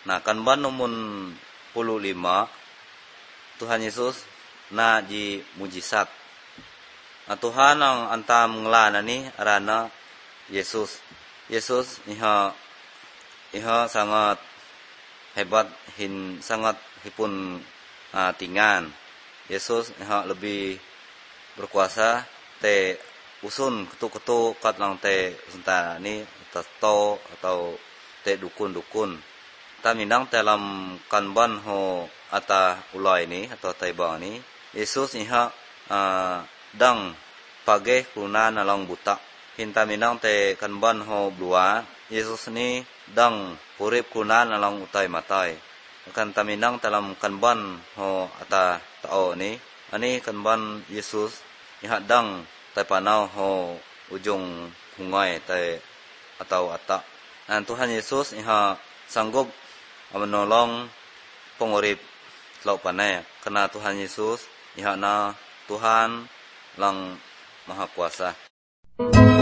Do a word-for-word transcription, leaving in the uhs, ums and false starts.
Nah, kanban numun puluh lima Tuhan Yesus na ji mujizat. Nah, Tuhan ang antam ngelana ni arana Yesus. Yesus iha iha sangat hebat, hin sangat hipun uh, tingan. Yesus iha lebih berkuasa te usun ketu-ketu kat lang te senta ni tato atau te dukun-dukun. Taminang dalam kanban ho ata ulai ni atau taibang ni Yesus iha uh, dang page kuna nalang buta. Hinta minang te kanban ho blua Yesus ni dang purip kuna nalang utay matay. Kan taminang dalam kanban ho ata tao ni ani kanban Yesus iha dang tay panaw ho ujung hungay tay atau ata. Ang Tuhan Yesus iha sanggup menolong pengurip lau panay. Karena Tuhan Yesus iha na Tuhan lang Maha Kuasa.